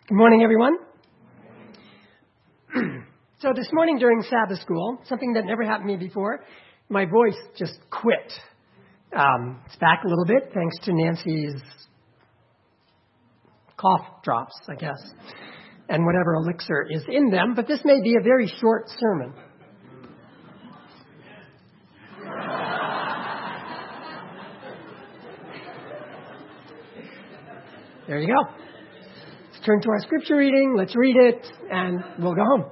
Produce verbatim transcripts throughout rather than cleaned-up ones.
Good morning, everyone. So this morning during Sabbath school, something that never happened to me before, my voice just quit. Um, it's back a little bit thanks to Nancy's cough drops, I guess, and whatever elixir is in them, but this may be a very short sermon. There you go. Let's turn to our scripture reading, let's read it, and we'll go home.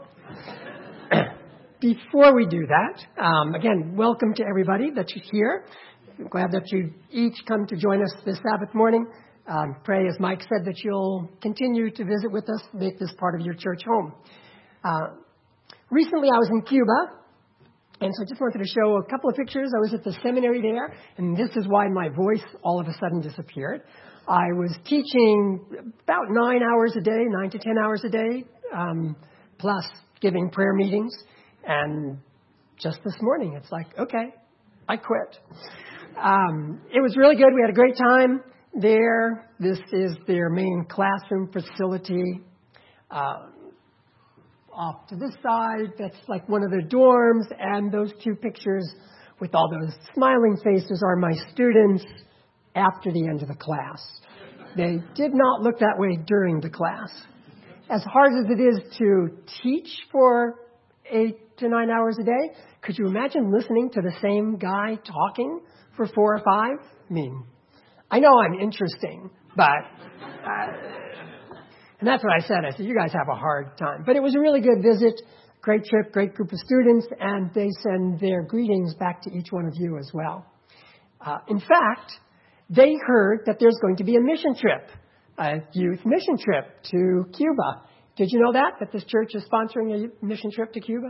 Before we do that, um, again, welcome to everybody that you're here. I'm glad that you each come to join us this Sabbath morning. Um, pray, as Mike said, that you'll continue to visit with us, make this part of your church home. Uh, recently, I was in Cuba, and so I just wanted to show a couple of pictures. I was at the seminary there, and this is why my voice all of a sudden disappeared. I was teaching about nine hours a day, nine to ten hours a day, um, plus giving prayer meetings. And just this morning, it's like, okay, I quit. Um, it was really good. We had a great time there. This is their main classroom facility. Uh, off to this side, that's like one of the dorms. And those two pictures with all those smiling faces are my students after the end of the class. They did not look that way during the class. As hard as it is to teach for eight to nine hours a day, could you imagine listening to the same guy talking for four or five? I mean, I know I'm interesting, but, uh, and that's what I said. I said, you guys have a hard time. But it was a really good visit, great trip, great group of students, and they send their greetings back to each one of you as well. Uh, in fact, they heard that there's going to be a mission trip, a youth mission trip to Cuba. Did you know that, that this church is sponsoring a mission trip to Cuba?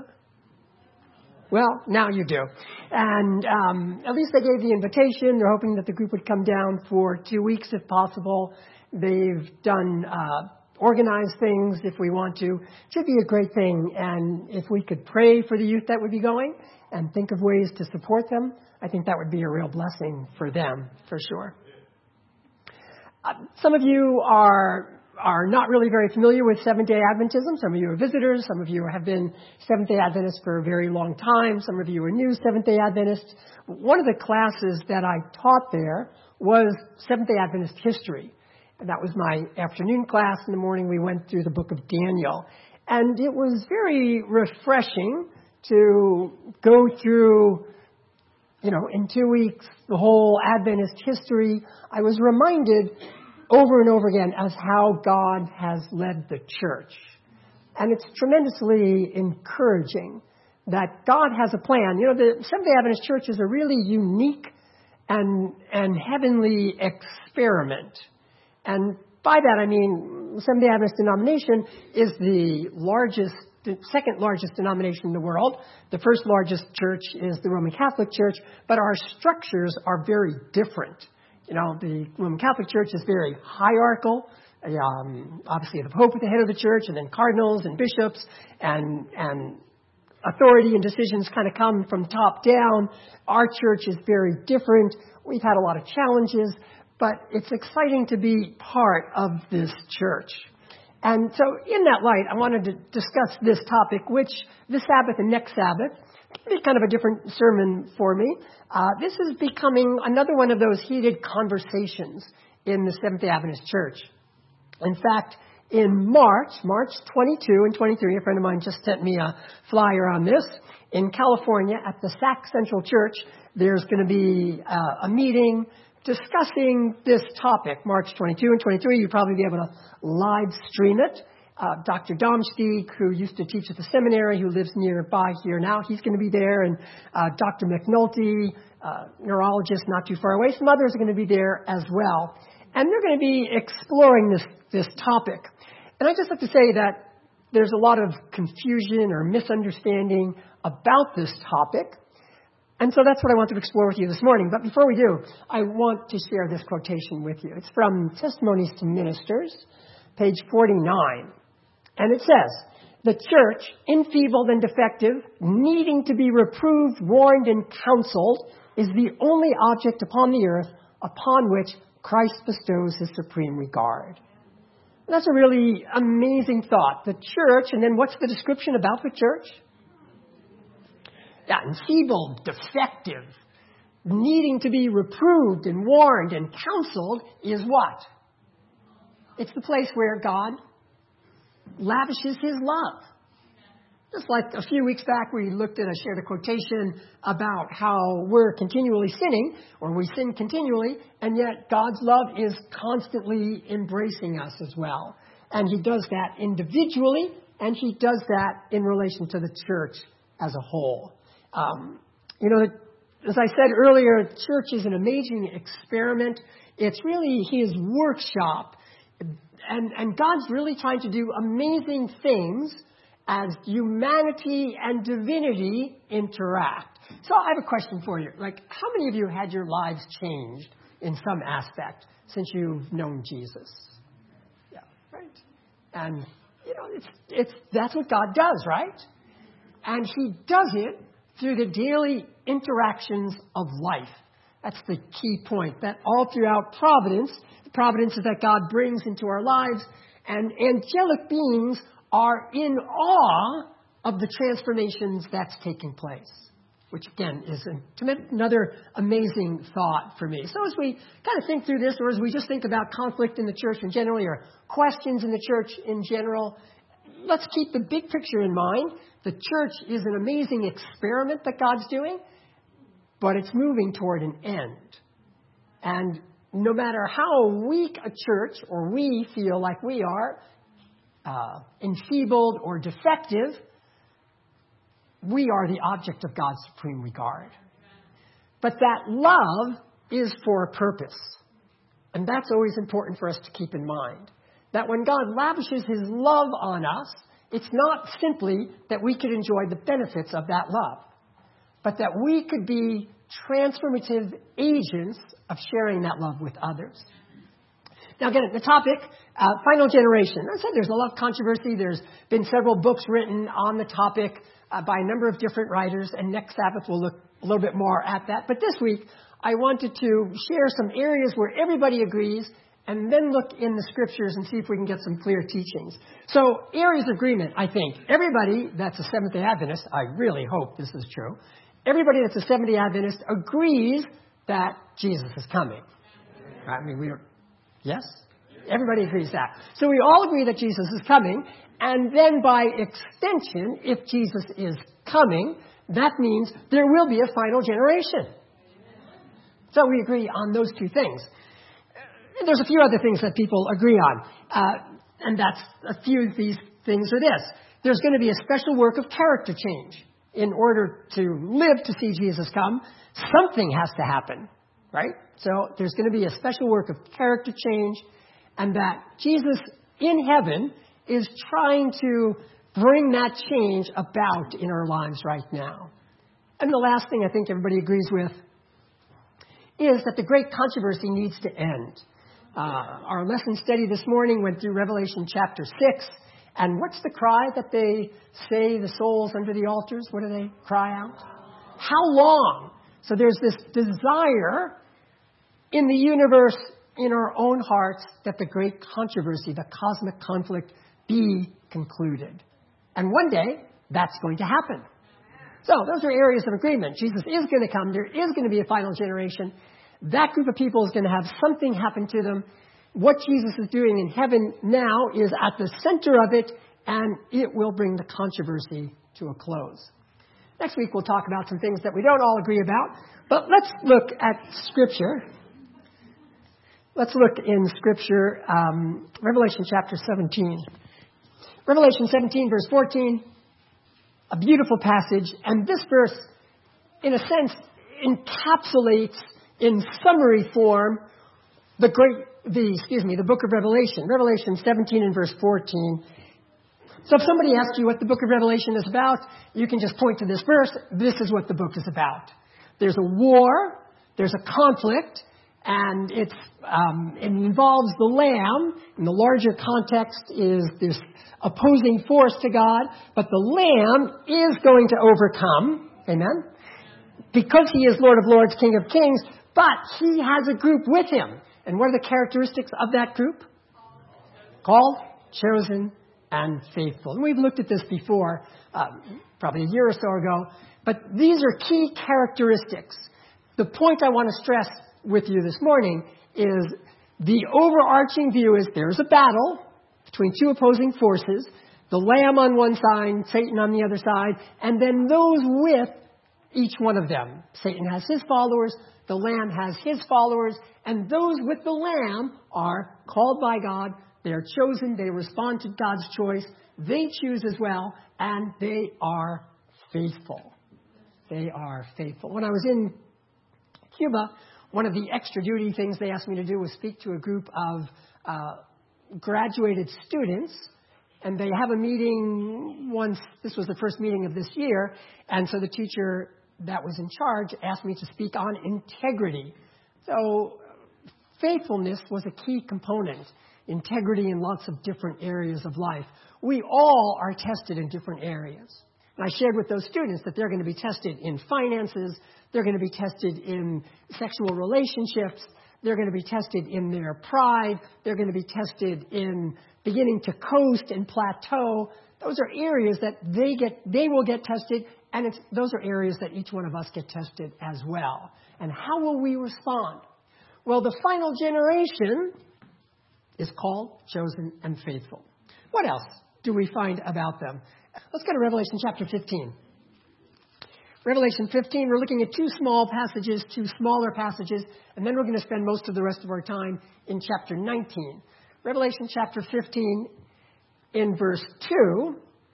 Well, now you do. And um, at least they gave the invitation. They're hoping that the group would come down for two weeks if possible. They've done uh, organized things if we want to. It should be a great thing. And if we could pray for the youth that would be going and think of ways to support them, I think that would be a real blessing for them, for sure. Uh, some of you are are not really very familiar with Seventh-day Adventism. Some of you are visitors. Some of you have been Seventh-day Adventists for a very long time. Some of you are new Seventh-day Adventists. One of the classes that I taught there was Seventh-day Adventist history. And that was my afternoon class. In the morning, we went through the book of Daniel. And it was very refreshing to go through, you know, in two weeks, the whole Adventist history. I was reminded over and over again as how God has led the church. And it's tremendously encouraging that God has a plan. You know, the Seventh-day Adventist Church is a really unique and, and heavenly experiment. And by that, I mean, the Seventh-day Adventist denomination is the largest, the second largest denomination in the world. The first largest church is the Roman Catholic Church, but our structures are very different. You know, the Roman Catholic Church is very hierarchical. Um, obviously, the Pope at the head of the church, and then cardinals and bishops, and and authority and decisions kind of come from top down. Our church is very different. We've had a lot of challenges, but it's exciting to be part of this church. And so in that light, I wanted to discuss this topic, which this Sabbath and next Sabbath can be kind of a different sermon for me. Uh, this is becoming another one of those heated conversations in the Seventh-day Adventist Church. In fact, in March, March twenty-second and twenty-third, a friend of mine just sent me a flyer on this. In California, at the Sac Central Church, there's going to be uh, a meeting discussing this topic, March twenty-second and twenty-third. You'll probably be able to live stream it. Uh, Doctor Domsteeg, who used to teach at the seminary, who lives nearby here now, he's going to be there. And uh, Doctor McNulty, uh, neurologist not too far away, some others are going to be there as well. And they're going to be exploring this, this topic. And I just have to say that there's a lot of confusion or misunderstanding about this topic. And so that's what I want to explore with you this morning. But before we do, I want to share this quotation with you. It's from Testimonies to Ministers, page forty-nine. And it says, "The church, enfeebled and defective, needing to be reproved, warned, and counseled, is the only object upon the earth upon which Christ bestows his supreme regard." That's a really amazing thought. The church, and then what's the description about the church? Yeah, enfeebled, defective, needing to be reproved and warned and counseled is what? It's the place where God lavishes his love. Just like a few weeks back, we looked at, I shared a quotation about how we're continually sinning, or we sin continually, and yet God's love is constantly embracing us as well. And he does that individually, and he does that in relation to the church as a whole. Um, you know, as I said earlier, church is an amazing experiment. It's really his workshop. And, and God's really trying to do amazing things as humanity and divinity interact. So I have a question for you. Like, how many of you had your lives changed in some aspect since you've known Jesus? Yeah, right. And, you know, it's, it's, that's what God does, right? And he does it through the daily interactions of life. That's the key point, that all throughout providence, the providences that God brings into our lives, and angelic beings are in awe of the transformations that's taking place, which again is another amazing thought for me. So as we kind of think through this, or as we just think about conflict in the church in general, or questions in the church in general, let's keep the big picture in mind. The church is an amazing experiment that God's doing, but it's moving toward an end. And no matter how weak a church, or we feel like we are, Uh, enfeebled or defective, we are the object of God's supreme regard. But that love is for a purpose. And that's always important for us to keep in mind. That when God lavishes his love on us, it's not simply that we could enjoy the benefits of that love, but that we could be transformative agents of sharing that love with others. Now, again, the topic, uh, final generation. I said there's a lot of controversy. There's been several books written on the topic uh, by a number of different writers, and next Sabbath we'll look a little bit more at that. But this week, I wanted to share some areas where everybody agrees, and then look in the scriptures and see if we can get some clear teachings. So, areas of agreement, I think. Everybody that's a Seventh-day Adventist, I really hope this is true, everybody that's a Seventh-day Adventist agrees that Jesus is coming. I mean, we are... Yes? Everybody agrees that. So we all agree that Jesus is coming. And then by extension, if Jesus is coming, that means there will be a final generation. So we agree on those two things. There's a few other things that people agree on. Uh, and that's a few of these things are this. There's going to be a special work of character change. In order to live to see Jesus come, something has to happen. Right? So there's going to be a special work of character change, and that Jesus in heaven is trying to bring that change about in our lives right now. And the last thing I think everybody agrees with is that the great controversy needs to end. Uh, our lesson study this morning went through Revelation chapter six. And what's the cry that they say, the souls under the altars? What do they cry out? How long? So there's this desire in the universe, in our own hearts, that the great controversy, the cosmic conflict, be concluded. And one day, that's going to happen. So those are areas of agreement. Jesus is going to come. There is going to be a final generation. That group of people is going to have something happen to them. What Jesus is doing in heaven now is at the center of it, and it will bring the controversy to a close. Next week, we'll talk about some things that we don't all agree about. But let's look at Scripture. Let's look in Scripture, um, Revelation chapter seventeen. Revelation seventeen, verse fourteen, a beautiful passage. And this verse, in a sense, encapsulates in summary form the great, the, excuse me, the book of Revelation. Revelation seventeen and verse fourteen. So if somebody asks you what the book of Revelation is about, you can just point to this verse. This is what the book is about. There's a war, there's a conflict, and it's, um, it involves the Lamb. In the larger context is this opposing force to God, but the Lamb is going to overcome. Amen? Because he is Lord of Lords, King of Kings, but he has a group with him. And what are the characteristics of that group? Called, chosen, and faithful. And we've looked at this before, uh, probably a year or so ago. But these are key characteristics. The point I want to stress with you this morning is the overarching view is there's a battle between two opposing forces, the Lamb on one side, Satan on the other side, and then those with each one of them. Satan has his followers, the Lamb has his followers, and those with the Lamb are called by God, they are chosen, they respond to God's choice, they choose as well, and they are faithful. They are faithful. When I was in Cuba, one of the extra duty things they asked me to do was speak to a group of uh, graduated students. And they have a meeting once, this was the first meeting of this year, and so the teacher that was in charge asked me to speak on integrity. So faithfulness was a key component, integrity in lots of different areas of life. We all are tested in different areas. And I shared with those students that they're going to be tested in finances, they're going to be tested in sexual relationships, they're going to be tested in their pride, they're going to be tested in beginning to coast and plateau. Those are areas that they get, they will get tested, and it's, those are areas that each one of us get tested as well. And how will we respond? Well, the final generation is called, chosen, and faithful. What else do we find about them? Let's go to Revelation chapter fifteen. Revelation fifteen, we're looking at two small passages, two smaller passages, and then we're going to spend most of the rest of our time in chapter nineteen. Revelation chapter fifteen, in verse two,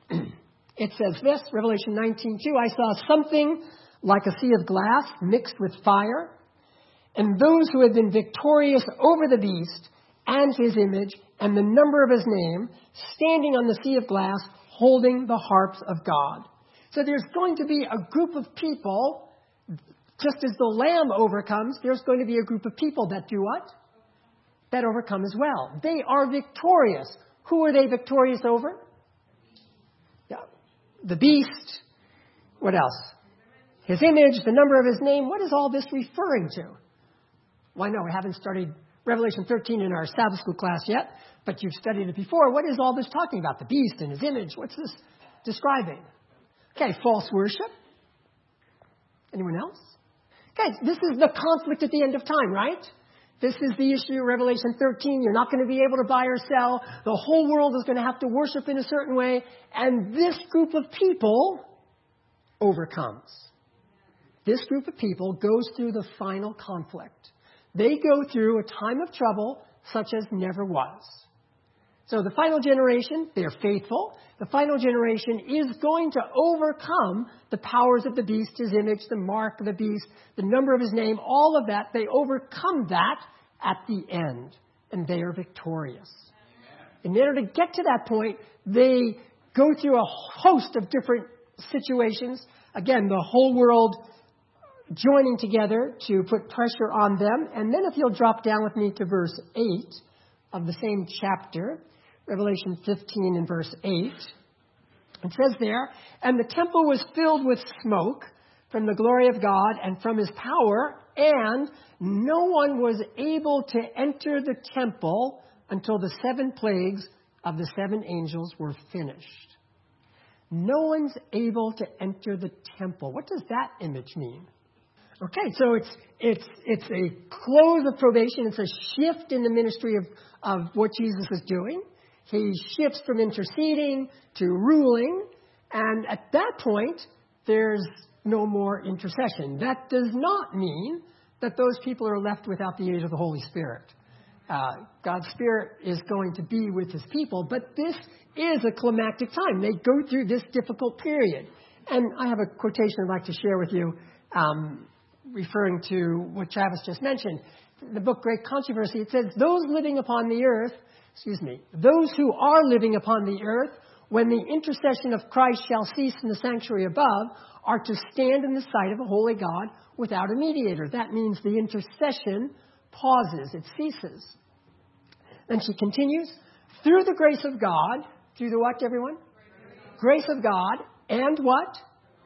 it says this, Revelation nineteen two, I saw something like a sea of glass mixed with fire, and those who had been victorious over the beast and his image and the number of his name, standing on the sea of glass, holding the harps of God. So there's going to be a group of people, just as the Lamb overcomes, there's going to be a group of people that do what? That overcome as well. They are victorious. Who are they victorious over? Yeah. The beast. What else? His image, the number of his name. What is all this referring to? Well, I know we haven't studied Revelation thirteen in our Sabbath school class yet, but you've studied it before. What is all this talking about? The beast and his image. What's this describing? Okay, false worship. Anyone else? Okay, this is the conflict at the end of time, right? This is the issue of Revelation thirteen. You're not going to be able to buy or sell. The whole world is going to have to worship in a certain way. And this group of people overcomes. This group of people goes through the final conflict. They go through a time of trouble such as never was. So the final generation, they're faithful. The final generation is going to overcome the powers of the beast, his image, the mark of the beast, the number of his name, all of that. They overcome that at the end, and they are victorious. In order to get to that point, they go through a host of different situations. Again, the whole world joining together to put pressure on them. And then if you'll drop down with me to verse eight of the same chapter, Revelation fifteen and verse eight, it says there, and the temple was filled with smoke from the glory of God and from his power, and no one was able to enter the temple until the seven plagues of the seven angels were finished. No one's able to enter the temple. What does that image mean? Okay, so it's it's it's a close of probation. It's a shift in the ministry of, of what Jesus is doing. He shifts from interceding to ruling, and at that point, there's no more intercession. That does not mean that those people are left without the aid of the Holy Spirit. Uh, God's Spirit is going to be with his people, but this is a climactic time. They go through this difficult period. And I have a quotation I'd like to share with you, um, referring to what Travis just mentioned. In the book Great Controversy, it says, those living upon the earth, excuse me, those who are living upon the earth, when the intercession of Christ shall cease in the sanctuary above, are to stand in the sight of a holy God without a mediator. That means the intercession pauses, it ceases. Then she continues, through the grace of God, through the what, everyone? Grace of God, and what?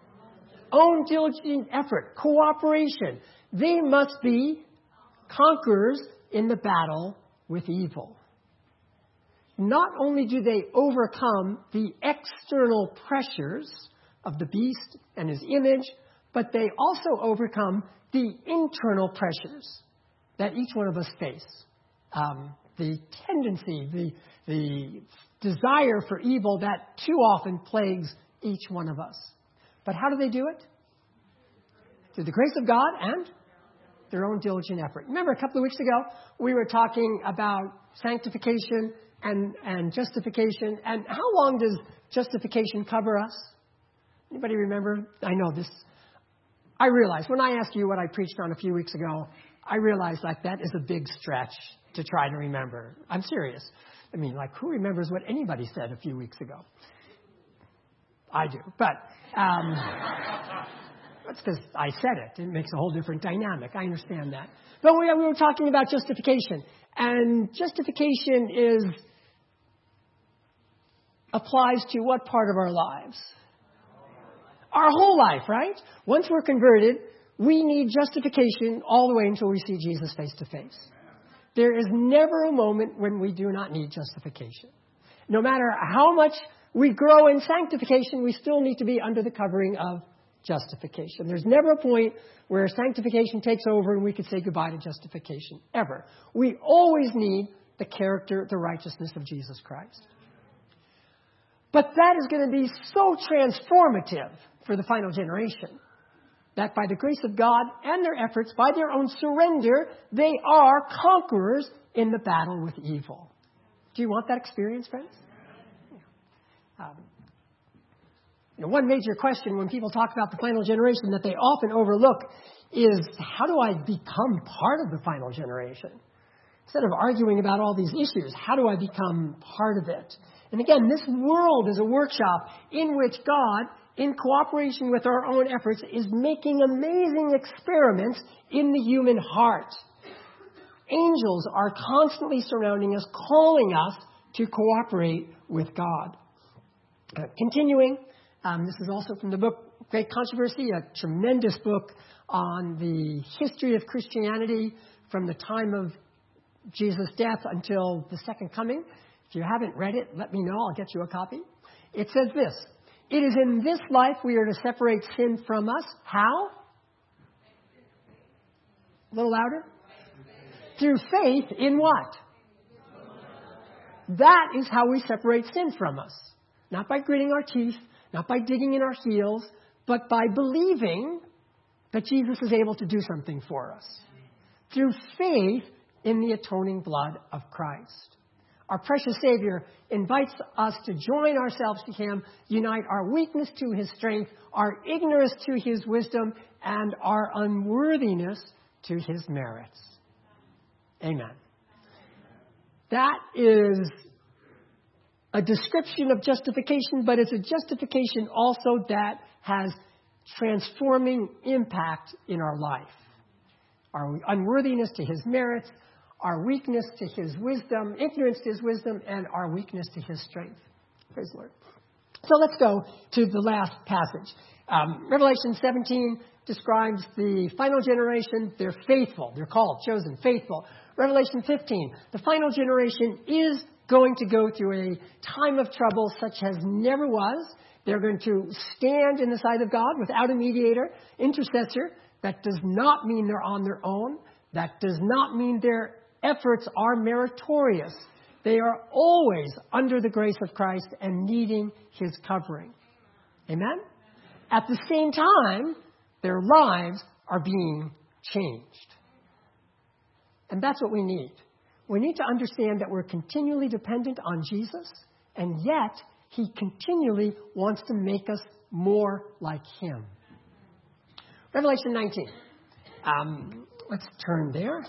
Own diligent effort, cooperation. They must be conquerors in the battle with evil. not only do they overcome the external pressures of the beast and his image, but they also overcome the internal pressures that each one of us face. Um, the tendency, the, the desire for evil that too often plagues each one of us. But how do they do it? Through the grace of God and their own diligent effort. Remember, a couple of weeks ago, we were talking about sanctification and, and justification. And how long does justification cover us? Anybody remember? I know this. I realized when I asked you what I preached on a few weeks ago, I realized like that is a big stretch to try to remember. I'm serious. I mean, like, who remembers what anybody said a few weeks ago? I do. But um, that's because I said it. It makes a whole different dynamic. I understand that. But we, we were talking about justification. And justification is applies to what part of our lives? Our whole life, right? Once we're converted, we need justification all the way until we see Jesus face to face. There is never a moment when we do not need justification. No matter how much we grow in sanctification, we still need to be under the covering of justification. There's never a point where sanctification takes over and we could say goodbye to justification, ever. We always need the character, the righteousness of Jesus Christ. But that is going to be so transformative for the final generation that by the grace of God and their efforts, by their own surrender, they are conquerors in the battle with evil. Do you want that experience, friends? Um, you know, one major question when people talk about the final generation that they often overlook is, how do I become part of the final generation? Instead of arguing about all these issues, how do I become part of it? And again, this world is a workshop in which God, in cooperation with our own efforts, is making amazing experiments in the human heart. Angels are constantly surrounding us, calling us to cooperate with God. Uh, continuing, um, this is also from the book Great Controversy, a tremendous book on the history of Christianity from the time of Jesus' death until the second coming. If you haven't read it, let me know. I'll get you a copy. It says this: it is in this life we are to separate sin from us. How? A little louder. Through faith in what? That is how we separate sin from us. Not by gritting our teeth, not by digging in our heels, but by believing that Jesus is able to do something for us. Through faith in the atoning blood of Christ. Our precious Savior invites us to join ourselves to Him, unite our weakness to His strength, our ignorance to His wisdom, and our unworthiness to His merits. Amen. That is a description of justification, but it's a justification also that has transforming impact in our life. Our unworthiness to His merits, our weakness to His wisdom, ignorance to His wisdom, and our weakness to His strength. Praise the Lord. So let's go to the last passage. Um, Revelation seventeen describes the final generation. They're faithful. They're called, chosen, faithful. Revelation fifteen, the final generation is going to go through a time of trouble such as never was. They're going to stand in the sight of God without a mediator, intercessor. That does not mean they're on their own. That does not mean their efforts are meritorious. They are always under the grace of Christ and needing His covering. Amen? At the same time, their lives are being changed. And that's what we need. We need to understand that we're continually dependent on Jesus, and yet He continually wants to make us more like Him. Revelation nineteen. Um, let's turn there.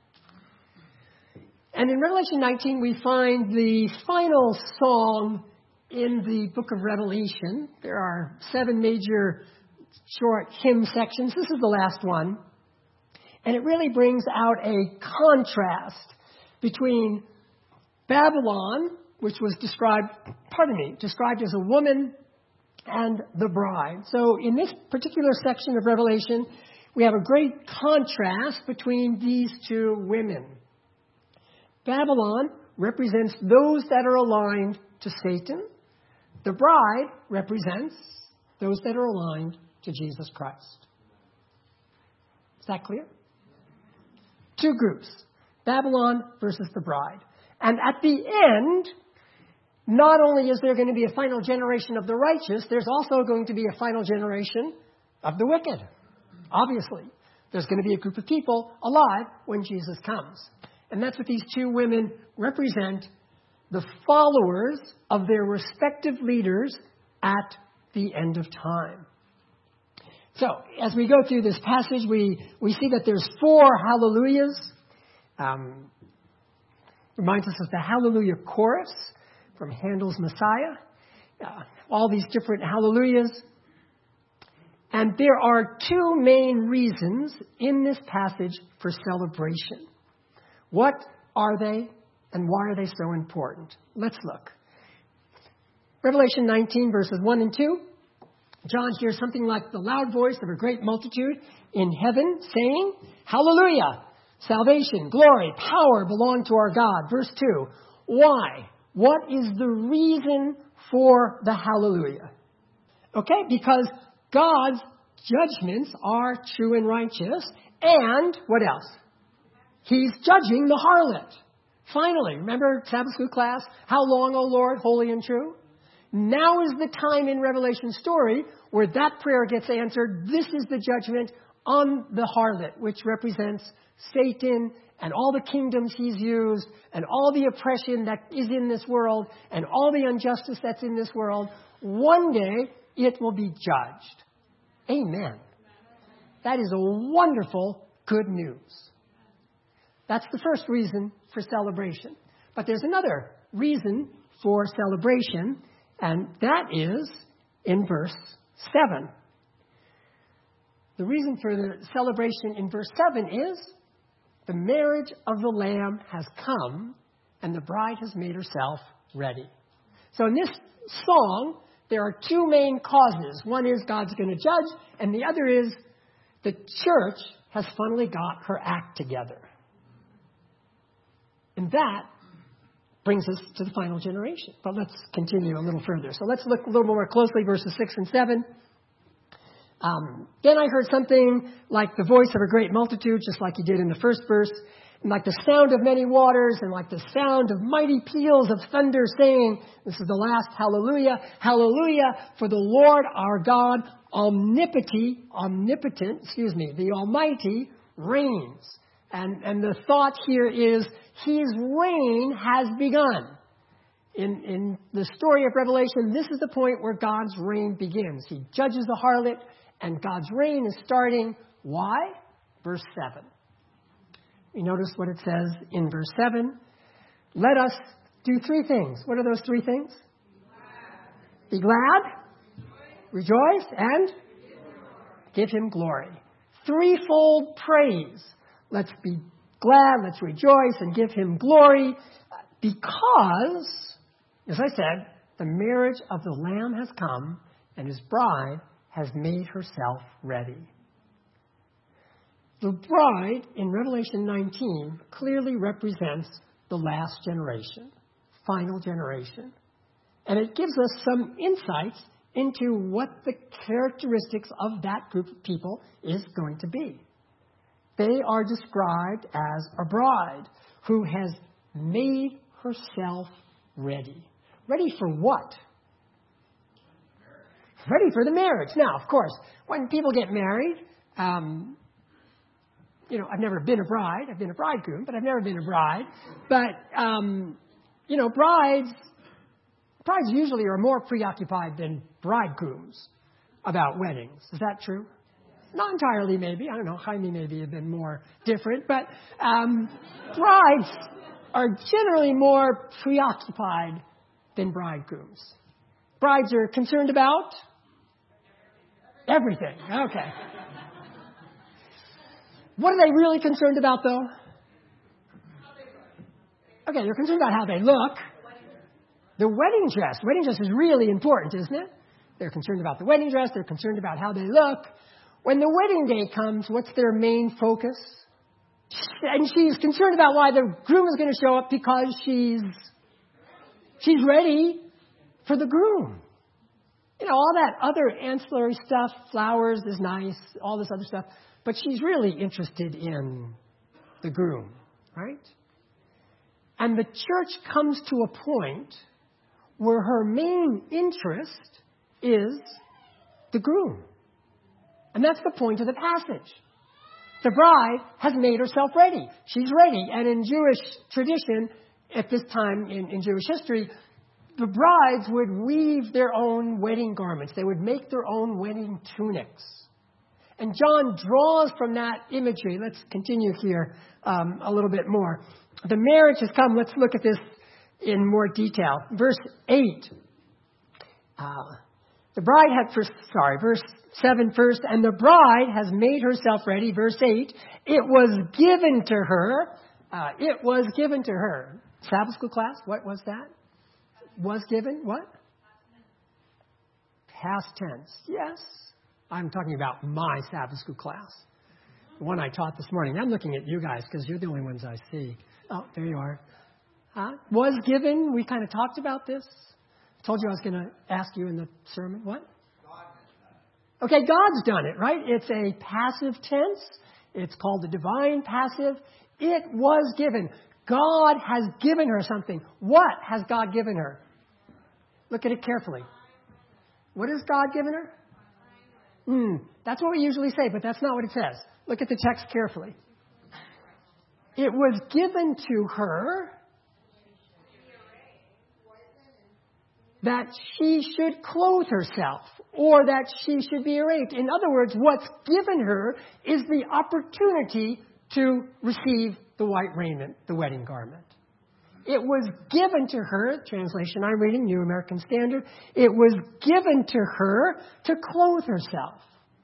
And in Revelation nineteen, we find the final song in the book of Revelation. There are seven major short hymn sections. This is the last one. And it really brings out a contrast between Babylon, which was described, pardon me, described as a woman, and the bride. So in this particular section of Revelation, we have a great contrast between these two women. Babylon represents those that are aligned to Satan. The bride represents those that are aligned to Jesus Christ. Is that clear? Two groups, Babylon versus the bride. And at the end, not only is there going to be a final generation of the righteous, there's also going to be a final generation of the wicked. Obviously, there's going to be a group of people alive when Jesus comes. And that's what these two women represent, the followers of their respective leaders at the end of time. So, as we go through this passage, we, we see that there's four hallelujahs. Um, reminds us of the Hallelujah chorus from Handel's Messiah. Uh, all these different hallelujahs. And there are two main reasons in this passage for celebration. What are they, and why are they so important? Let's look. Revelation nineteen, verses one and two. John hears something like the loud voice of a great multitude in heaven saying, Hallelujah! Salvation, glory, power belong to our God. Verse two. Why? What is the reason for the hallelujah? Okay, because God's judgments are true and righteous. And what else? He's judging the harlot. Finally, remember Sabbath school class? How long, O Lord, holy and true? Now is the time in Revelation's story where that prayer gets answered. This is the judgment on the harlot, which represents Satan and all the kingdoms he's used and all the oppression that is in this world and all the injustice that's in this world. One day it will be judged. Amen. That is a wonderful good news. That's the first reason for celebration. But there's another reason for celebration, and that is in verse seven. The reason for the celebration in verse seven is the marriage of the Lamb has come, and the bride has made herself ready. So in this song, there are two main causes. One is God's going to judge, and the other is the church has finally got her act together. And that brings us to the final generation. But let's continue a little further. So let's look a little more closely, verses six and seven. Um, then I heard something like the voice of a great multitude, just like he did in the first verse, and like the sound of many waters, and like the sound of mighty peals of thunder, saying, this is the last hallelujah, hallelujah, for the Lord our God, omnipotent, omnipotent, excuse me, the Almighty reigns. And, and the thought here is his reign has begun. In, in the story of Revelation, this is the point where God's reign begins. He judges the harlot, and God's reign is starting. Why? Verse seven. We notice what it says in verse seven. Let us do three things. What are those three things? Be glad, Be glad rejoice, and give him glory. Threefold praise. Let's be glad, let's rejoice, and give him glory, because, as I said, the marriage of the Lamb has come, and his bride has made herself ready. The bride in Revelation nineteen clearly represents the last generation, final generation. And it gives us some insights into what the characteristics of that group of people is going to be. They are described as a bride who has made herself ready. Ready for what? Ready for the marriage. Now, of course, when people get married, um, you know, I've never been a bride. I've been a bridegroom, but I've never been a bride. But, um, you know, brides, brides usually are more preoccupied than bridegrooms about weddings. Is that true? Not entirely, maybe. I don't know. Jaime maybe have been more different. But um, brides are generally more preoccupied than bridegrooms. Brides are concerned about everything. Okay. What are they really concerned about, though? Okay, they're concerned about how they look. The wedding dress. The wedding dress is really important, isn't it? They're concerned about the wedding dress. They're concerned about how they look. When the wedding day comes, what's their main focus? And she's concerned about why the groom is going to show up because she's she's ready for the groom. You know, all that other ancillary stuff, flowers is nice, all this other stuff, but she's really interested in the groom, right? And the church comes to a point where her main interest is the groom. And that's the point of the passage. The bride has made herself ready. She's ready. And in Jewish tradition, at this time in, in Jewish history, the brides would weave their own wedding garments. They would make their own wedding tunics. And John draws from that imagery. Let's continue here um, a little bit more. The marriage has come. Let's look at this in more detail. Verse eight. Uh, the bride had first, sorry, verse seven first. And the bride has made herself ready. Verse eight. It was given to her. Uh, it was given to her. Sabbath school class, what was that? Was given, what? Past tense. Yes. I'm talking about my Sabbath school class. The one I taught this morning. I'm looking at you guys because you're the only ones I see. Oh, there you are. Huh? Was given. We kind of talked about this. I told you I was going to ask you in the sermon. What? Okay, God's done it, right? It's a passive tense. It's called the divine passive. It was given. God has given her something. What has God given her? Look at it carefully. What has God given her? Hmm, that's what we usually say, but that's not what it says. Look at the text carefully. It was given to her that she should clothe herself or that she should be arrayed. In other words, what's given her is the opportunity to receive the white raiment, the wedding garment. It was given to her, translation I'm reading, New American Standard, it was given to her to clothe herself,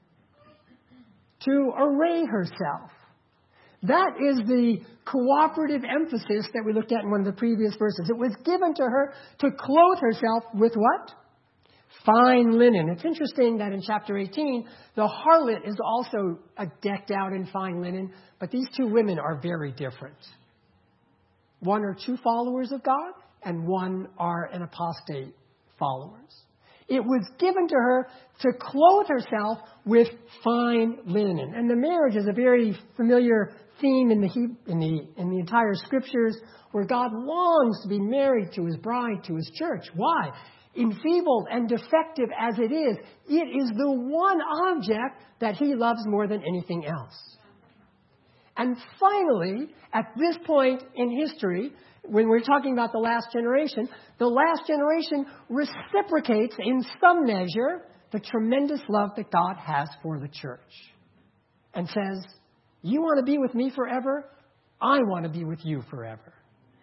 to array herself. That is the cooperative emphasis that we looked at in one of the previous verses. It was given to her to clothe herself with what? Fine linen. It's interesting that in chapter eighteen, the harlot is also decked out in fine linen, but these two women are very different. One are true followers of God, and one are an apostate followers. It was given to her to clothe herself with fine linen. And the marriage is a very familiar theme in the in the in the entire scriptures, where God longs to be married to his bride, to his church. Why? Enfeebled and defective as it is, it is the one object that he loves more than anything else. And finally, at this point in history, when we're talking about the last generation, the last generation reciprocates in some measure the tremendous love that God has for the church. And says, you want to be with me forever? I want to be with you forever.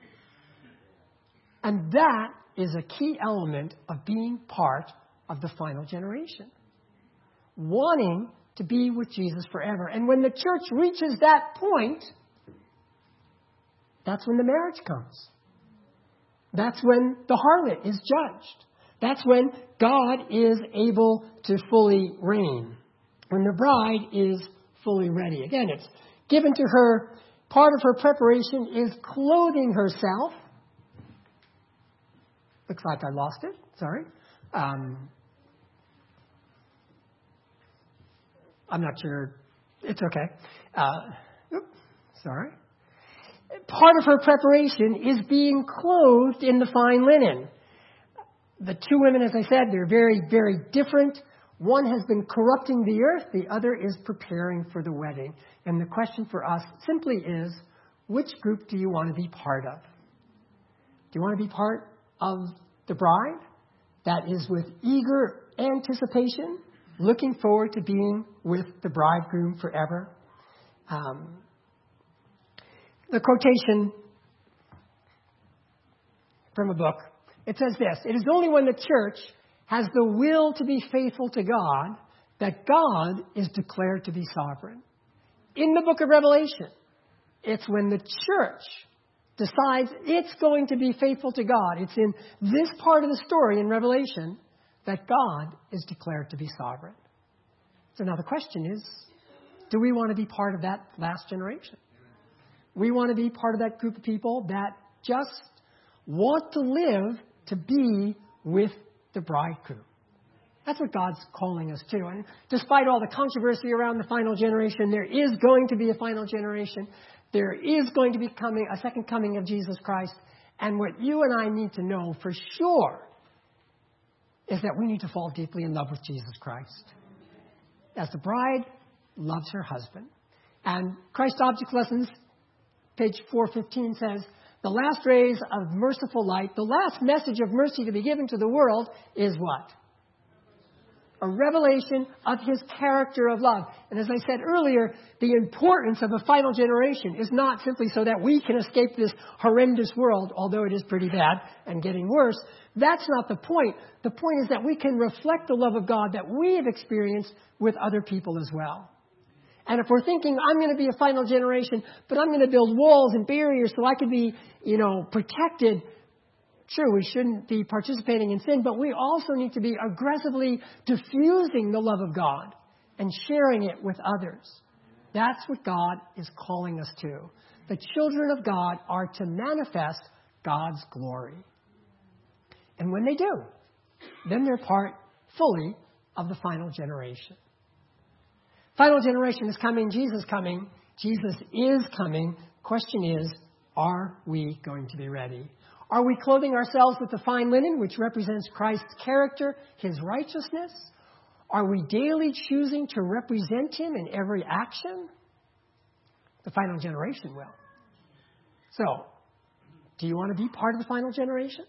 And that is a key element of being part of the final generation. Wanting to be with Jesus forever. And when the church reaches that point, that's when the marriage comes. That's when the harlot is judged. That's when God is able to fully reign. When the bride is fully ready. Again, it's given to her. Part of her preparation is clothing herself. Looks like I lost it. Sorry. Um, I'm not sure. It's okay. Uh, oops, sorry. Part of her preparation is being clothed in the fine linen. The two women, as I said, they're very, very different. One has been corrupting the earth. The other is preparing for the wedding. And the question for us simply is, which group do you want to be part of? Do you want to be part of the bride that is with eager anticipation, looking forward to being with the bridegroom forever? Um, the quotation from a book, it says this: it is only when the church has the will to be faithful to God that God is declared to be sovereign. In the book of Revelation, it's when the church decides it's going to be faithful to God. It's in this part of the story in Revelation that God is declared to be sovereign. So now the question is, do we want to be part of that last generation? We want to be part of that group of people that just want to live to be with the bridegroom. That's what God's calling us to. And despite all the controversy around the final generation, there is going to be a final generation. There is going to be coming a second coming of Jesus Christ. And what you and I need to know for sure is that we need to fall deeply in love with Jesus Christ. As the bride loves her husband. And Christ Object Lessons, page four fifteen says, the last rays of merciful light, the last message of mercy to be given to the world is what? A revelation of his character of love. And as I said earlier, the importance of a final generation is not simply so that we can escape this horrendous world, although it is pretty bad and getting worse. That's not the point. The point is that we can reflect the love of God that we have experienced with other people as well. And if we're thinking, I'm going to be a final generation, but I'm going to build walls and barriers so I can be, you know, protected. Sure, we shouldn't be participating in sin, but we also need to be aggressively diffusing the love of God and sharing it with others. That's what God is calling us to. The children of God are to manifest God's glory. And when they do, then they're part fully of the final generation. Final generation is coming. Jesus is coming. Jesus is coming. Question is, are we going to be ready? Are we clothing ourselves with the fine linen, which represents Christ's character, his righteousness? Are we daily choosing to represent him in every action? The final generation will. So, do you want to be part of the final generation?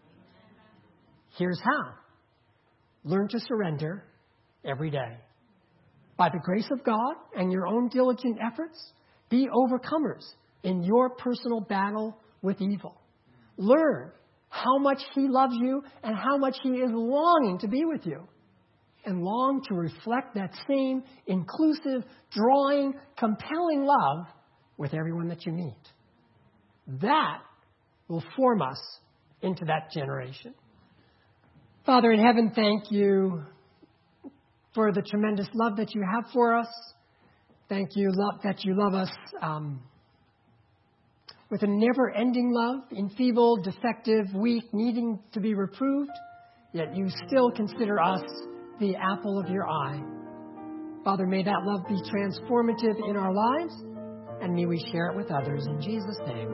Here's how. Learn to surrender every day. By the grace of God and your own diligent efforts, be overcomers in your personal battle with evil. Learn how much he loves you and how much he is longing to be with you. And long to reflect that same inclusive, drawing, compelling love with everyone that you meet. That will form us into that generation. Father in heaven, thank you for the tremendous love that you have for us. Thank you love, that you love us um, with a never-ending love, enfeebled, defective, weak, needing to be reproved, yet you still consider us the apple of your eye. Father, may that love be transformative in our lives, and may we share it with others. In Jesus' name,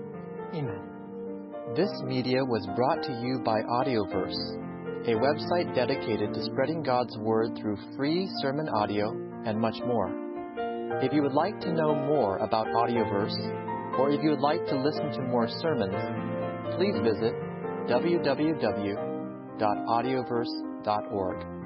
amen. This media was brought to you by Audioverse, a website dedicated to spreading God's Word through free sermon audio and much more. If you would like to know more about Audioverse, or if you would like to listen to more sermons, please visit w w w dot audioverse dot org.